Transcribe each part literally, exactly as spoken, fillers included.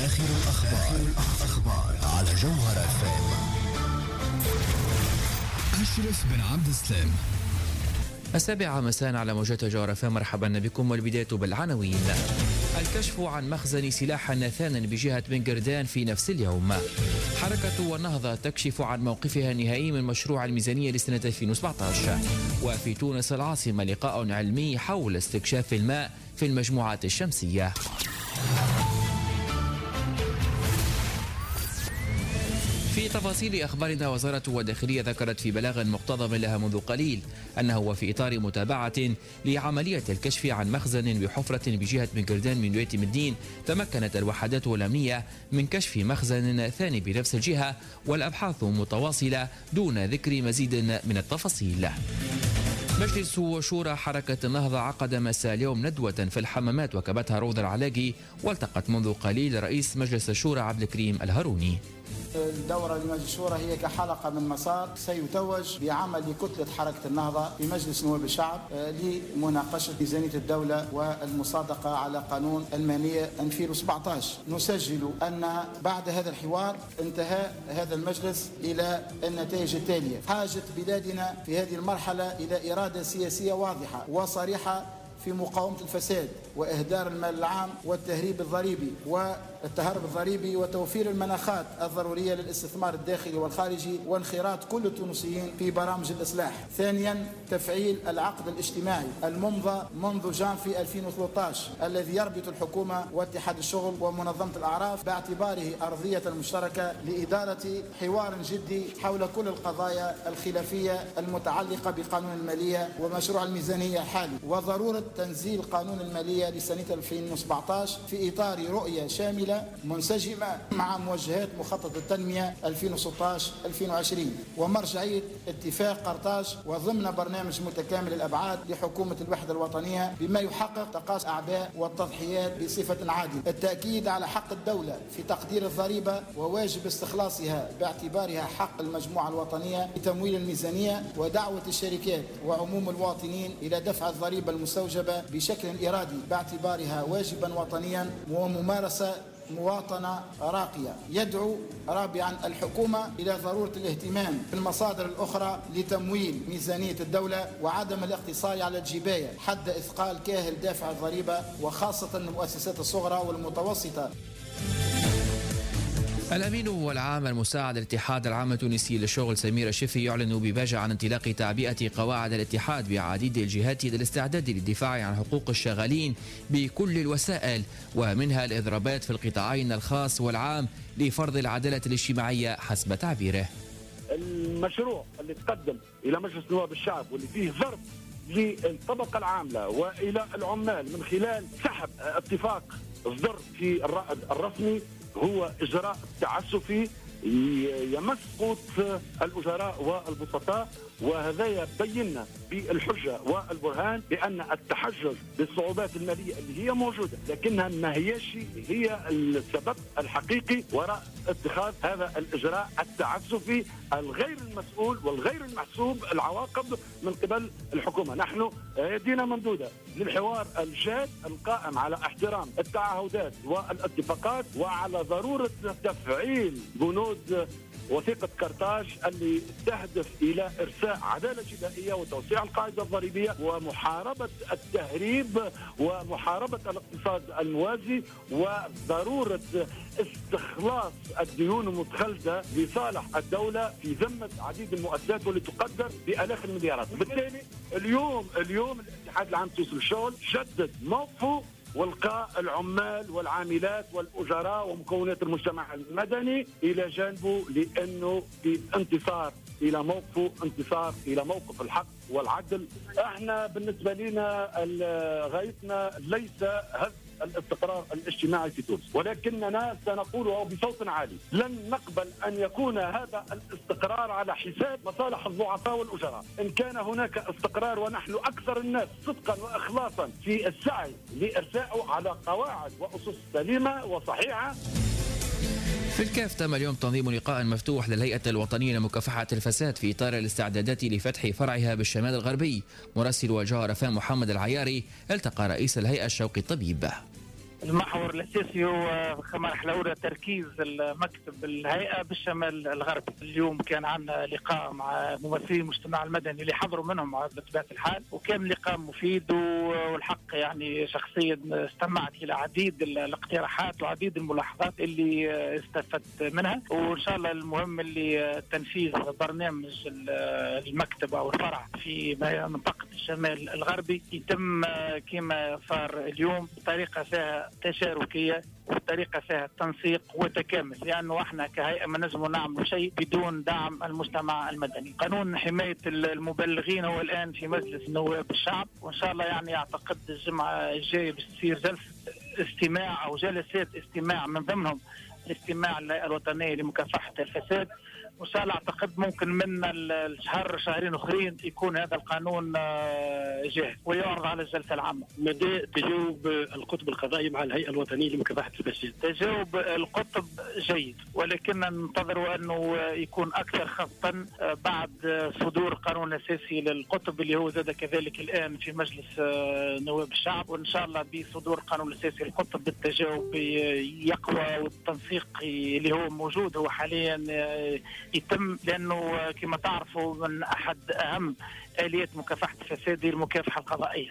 آخر الأخبار, آخر الأخبار على جوهر اف ام. أشرف بن عبد السلام. السابعة مساء على موجات جوهر اف ام. مرحبا بكم والبداية بالعناوين. الكشف عن مخزن سلاح ناثان بجهة بن قردان في نفس اليوم. حركة والنهضة تكشف عن موقفها النهائي من مشروع الميزانية لسنة ألفين وسبعة عشر. وفي تونس العاصمة لقاء علمي حول استكشاف الماء في المجموعات الشمسية. في تفاصيل أخبارنا، وزارة الداخلية ذكرت في بلاغ مقتضب لها منذ قليل أنه وفي إطار متابعة لعملية الكشف عن مخزن بحفرة بجهة بن قردان من ولاية مدين، تمكنت الوحدات الأمنية من كشف مخزن ثاني بنفس الجهة، والأبحاث متواصلة دون ذكر مزيد من التفاصيل. مجلس شورى حركة النهضة عقد مساء اليوم ندوة في الحمامات وكبتها روض العلاقي، والتقت منذ قليل رئيس مجلس الشورى عبد الكريم الهاروني. الدورة لمجلس الشورى هي كحلقة من مسار سيتوج بعمل لكتلة حركة النهضة في مجلس نواب الشعب لمناقشة ميزانية الدولة والمصادقة على قانون المالية ألفين وسبعة عشر. نسجل أن بعد هذا الحوار انتهى هذا المجلس إلى النتائج التالية: حاجة بلادنا في هذه المرحلة إلى إرادة سياسية واضحة وصريحة في مقاومة الفساد وإهدار المال العام والتهريب الضريبي والتهرب الضريبي وتوفير المناخات الضرورية للاستثمار الداخلي والخارجي وانخراط كل التونسيين في برامج الإصلاح. ثانيا، تفعيل العقد الاجتماعي الممضى منذ جانفي ألفين وثلاثة عشر الذي يربط الحكومة واتحاد الشغل ومنظمة الأعراف باعتباره أرضية مشتركة لإدارة حوار جدي حول كل القضايا الخلافية المتعلقة بقانون المالية ومشروع الميزانية الحالي، وضرورة تنزيل قانون المالية لسنة ألفين وسبعة عشر في إطار رؤية شاملة منسجمة مع موجهات مخطط التنمية ألفين وستة عشر ألفين وعشرين ومرجعية اتفاق قرطاج، وضمن برنامج متكامل الأبعاد لحكومة الوحدة الوطنية بما يحقق تقاصي الأعباء والتضحيات بصفة عادلة. التأكيد على حق الدولة في تقدير الضريبة وواجب استخلاصها باعتبارها حق المجموعة الوطنية لتمويل الميزانية، ودعوة الشركات وعموم المواطنين إلى دفع الضريبة المستوجبة بشكل إرادي باعتبارها واجبا وطنيا وممارسة مواطنة راقية. يدعو رابعا الحكومة إلى ضرورة الاهتمام بالمصادر الأخرى لتمويل ميزانية الدولة وعدم الاقتصار على الجباية حد إثقال كاهل دافع الضريبة، وخاصة المؤسسات الصغرى والمتوسطة. الأمين والعام المساعد الاتحاد العام التونسي للشغل سمير الشفي يعلن بباجة عن انطلاق تعبئة قواعد الاتحاد بعديد الجهات للاستعداد للدفاع عن حقوق الشغالين بكل الوسائل، ومنها الإضرابات في القطاعين الخاص والعام لفرض العدالة الاجتماعية حسب تعبيره. المشروع اللي تقدم إلى مجلس نواب الشعب واللي فيه ضرب للطبقة العاملة وإلى العمال من خلال سحب اتفاق اصدر في الرائد الرسمي هو إجراء تعسفي يمس قوت الأجراء والبسطاء، وهذا بينا بالحجة والبرهان بأن التحجج بالصعوبات المالية اللي هي موجودة لكنها ما هيش هي السبب الحقيقي وراء اتخاذ هذا الإجراء التعسفي الغير المسؤول والغير المحسوب العواقب من قبل الحكومة. نحن يدينا ممدودة للحوار الجاد القائم على احترام التعهدات والاتفاقات وعلى ضرورة تفعيل بنود وثيقة قرطاج اللي تهدف إلى إرساء عدالة جزائية وتوسيع القاعدة الضريبية ومحاربة التهريب ومحاربة الاقتصاد الموازي وضرورة استخلاص الديون المتخلدة لصالح الدولة في ذمة عديد المؤسسات واللي تقدر بآلاف المليارات. بالتالي اليوم اليوم الاتحاد العام التونسي للشغل جدد موقفه والقاء العمال والعاملات والأجراء ومكونات المجتمع المدني إلى جانبه، لأنه في انتصار إلى موقفه، انتصار إلى موقف الحق والعدل. احنا بالنسبة لنا غايتنا ليس هز الاستقرار الاجتماعي في تونس، ولكننا سنقول بصوت عالي لن نقبل أن يكون هذا الاستقرار على حساب مصالح الضعفاء والأجراء. إن كان هناك استقرار ونحن أكثر الناس صدقا وإخلاصا في السعي لإرسائه على قواعد وأسس سليمة وصحيحة. في الكاف تم اليوم تنظيم لقاء مفتوح للهيئة الوطنية لمكافحة الفساد في إطار الاستعدادات لفتح فرعها بالشمال الغربي. مراسل جوهر اف ام محمد العياري التقى رئيس الهيئة شوقي الطبيب. المحور الأساسي هو كمرحلة أولى تركيز المكتب الهيئة بالشمال الغربي. اليوم كان عندنا لقاء مع ممثلي المجتمع المدني اللي حضروا منهم بطبيعة الحال، وكان لقاء مفيد، والحق يعني شخصيا استمعت إلى عديد الاقتراحات وعديد الملاحظات اللي استفدت منها، وإن شاء الله المهم اللي تنفيذ برنامج المكتب أو الفرع في منطقة الشمال الغربي يتم كما صار اليوم بطريقة فيها تشاركية وبطريقة فيها تنسيق وتكامل، لأنه احنا كهيئة ما نجم نعمل شيء بدون دعم المجتمع المدني. قانون حماية المبلغين هو الآن في مجلس نواب الشعب، وإن شاء الله يعني أعتقد الجمعة الجاية بتصير جلسة استماع أو جلسات استماع، من ضمنهم الاستماع الوطني لمكافحة الفساد. وإن شاء الله أعتقد ممكن من الشهر شهرين أخرين يكون هذا القانون جاهز ويعرض على الجلسة العامة. مدى تجاوب القطب القضائي مع الهيئة الوطنية لمكافحة الفساد؟ تجاوب القطب جيد، ولكن ننتظر أنه يكون أكثر، خاصة بعد صدور قانون أساسي للقطب اللي هو زاد كذلك الآن في مجلس نواب الشعب. وإن شاء الله بصدور قانون أساسي للقطب بالتجاوب يقوى، والتنسيق اللي هو موجود هو حاليا يتم، لأنه كما تعرفوا من أحد أهم آليات مكافحة الفساد المكافحة القضائية.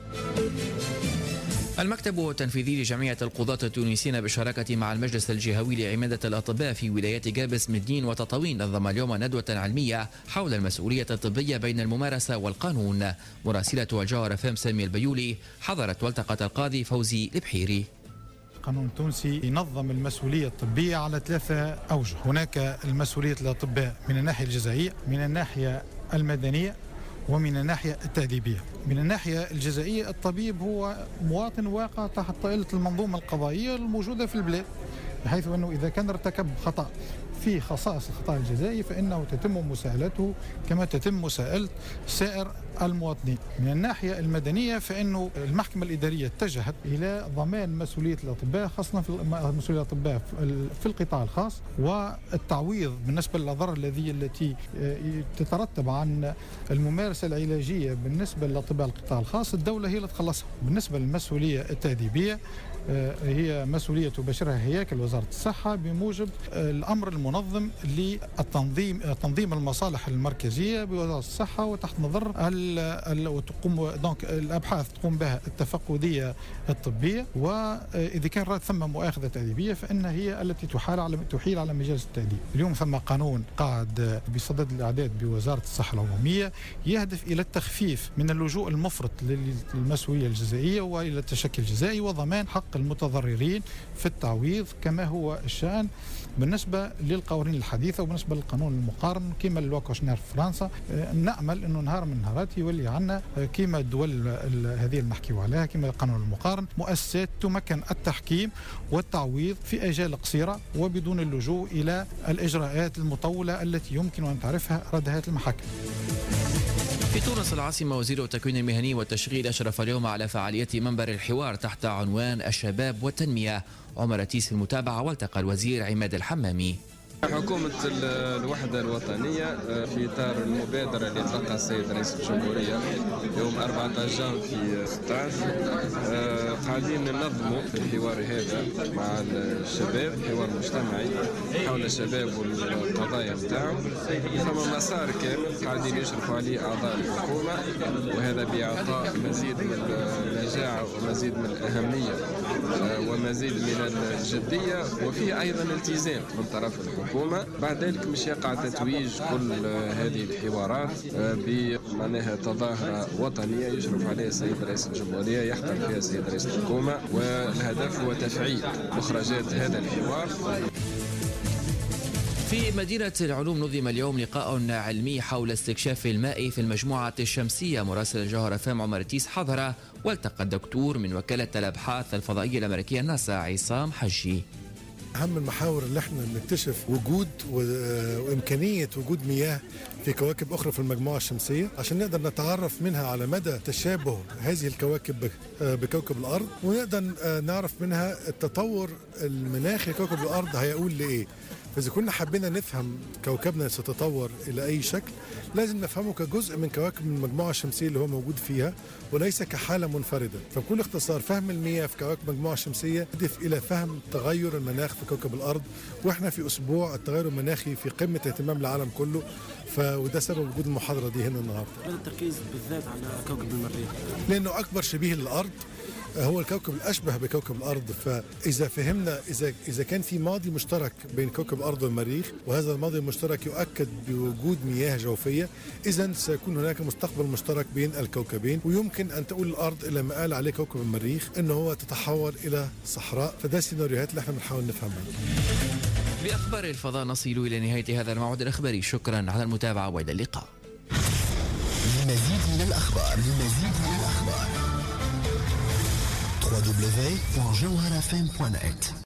المكتب التنفيذي لجمعية القضاة التونسيين بالشراكة مع المجلس الجهوي لعمادة الأطباء في ولايات جابس، مدين وتطاوين نظم اليوم ندوة علمية حول المسؤولية الطبية بين الممارسة والقانون. مراسلة الجوهر اف ام سامي البيولي حضرت والتقت القاضي فوزي البحيري. القانون التونسي ينظم المسؤولية الطبية على ثلاثة أوجه. هناك المسؤولية الأطباء من الناحية الجزائية، من الناحية المدنية، ومن الناحية التأديبية. من الناحية الجزائية الطبيب هو مواطن واقع تحت طائلة المنظومة القضائية الموجودة في البلاد، بحيث أنه إذا كان ارتكب خطأ في خصائص الخطأ الجزائي فإنه تتم مساءلته كما تتم مساءلة سائر المواطنين. من الناحية المدنية فإنه المحكمة الإدارية اتجهت إلى ضمان مسؤولية الأطباء، خاصة في مسؤولية الأطباء في القطاع الخاص، والتعويض بالنسبة للأضرار الذي التي تترتب عن الممارسة العلاجية بالنسبة للأطباء القطاع الخاص الدولة هي اللي تخلصها. بالنسبة للمسؤولية التأديبية هي مسؤولية تباشرها هياكل وزارة الصحة بموجب الأمر المنظم للتنظيم تنظيم المصالح المركزية بوزارة الصحة، وتحت نظر وتقوم دونك الأبحاث تقوم بها التفقدية الطبية، وإذا كان راد ثم مؤاخذة تأديبية فإن هي التي تحال على تحيل على مجالس التأديب. اليوم ثم قانون قاعد بصدد الإعداد بوزارة الصحة العمومية يهدف إلى التخفيف من اللجوء المفرط للمسؤولية الجزائية وإلى التشكي الجزائي وضمان حق المتضررين في التعويض كما هو الشأن بالنسبة للقوانين الحديثة وبالنسبة للقانون المقارن كما الواكوشنير في فرنسا. نأمل أنه نهار من النهارات يولي عنا كما الدول هذه المحكي عليها كما القانون المقارن مؤسسات تمكن التحكيم والتعويض في أجال قصيرة وبدون اللجوء إلى الإجراءات المطولة التي يمكن أن تعرفها ردهات المحاكم. في تونس العاصمة وزير التكوين المهني والتشغيل أشرف اليوم على فعالية منبر الحوار تحت عنوان الشباب والتنمية. عمر تيس في المتابعة، والتقى الوزير عماد الحمامي. حكومة الوحدة الوطنية في إطار المبادرة اللي أطلقها السيد رئيس الجمهورية يوم أربعة عشر في ستة عشر قاعدين ننظموا في الحوار هذا مع الشباب، حوار مجتمعي حول الشباب والقضايا نتاعهم. ثم مسار كامل قاعدين يشرفوا عليه أعضاء الحكومة، وهذا بإعطاء مزيد من النجاعة ومزيد من الأهمية ومزيد من الجدية، وفيه أيضا التزام من طرف الحكومة. بعد ذلك مش يقع تتويج كل هذه الحوارات بمعناها تظاهرة وطنية يشرف عليها السيد رئيس الجمهورية يحضر فيها السيد رئيس الحكومة، والهدف هو تفعيل مخرجات هذا الحوار. في مدينة العلوم نظم اليوم لقاء علمي حول استكشاف الماء في المجموعة الشمسية. مراسل الجوهر اف ام عمر تيس حضر، والتقى الدكتور من وكالة الأبحاث الفضائية الأمريكية ناسا عصام حجي. أهم المحاور اللي احنا نكتشف وجود وإمكانية وجود مياه في كواكب أخرى في المجموعة الشمسية عشان نقدر نتعرف منها على مدى تشابه هذه الكواكب بكوكب الأرض، ونقدر نعرف منها التطور المناخي لكوكب الأرض هيقول لإيه. فإذا كنا حبينا نفهم كوكبنا سيتطور إلى أي شكل لازم نفهمه كجزء من كواكب من المجموعة الشمسية اللي هو موجود فيها وليس كحالة منفردة. فبكل اختصار فهم المياه في كواكب المجموعة الشمسية يهدف إلى فهم تغير المناخ في كوكب الأرض، وإحنا في أسبوع التغير المناخي في قمة اهتمام العالم كله، وده سبب وجود المحاضرة دي هنا النهاردة. هذا التركيز بالذات على كوكب المريخ لأنه أكبر شبيه للأرض، هو الكوكب الأشبه بكوكب الأرض. فإذا فهمنا إذا إذا كان في ماضي مشترك بين كوكب الأرض والمريخ، وهذا الماضي المشترك يؤكد بوجود مياه جوفية، إذن سيكون هناك مستقبل مشترك بين الكوكبين، ويمكن أن تقول الأرض إلى ما قال عليه كوكب المريخ إنه هو تتحول إلى صحراء. فده السيناريوهات اللي احنا بنحاول نفهمها. بأخبار الفضاء نصل إلى نهاية هذا الموعد الإخباري. شكرا على المتابعة وإلى اللقاء. للمزيد من الأخبار للمزيد من الأخبار دبليو دبليو دبليو دوت جوهرة إف إم دوت نت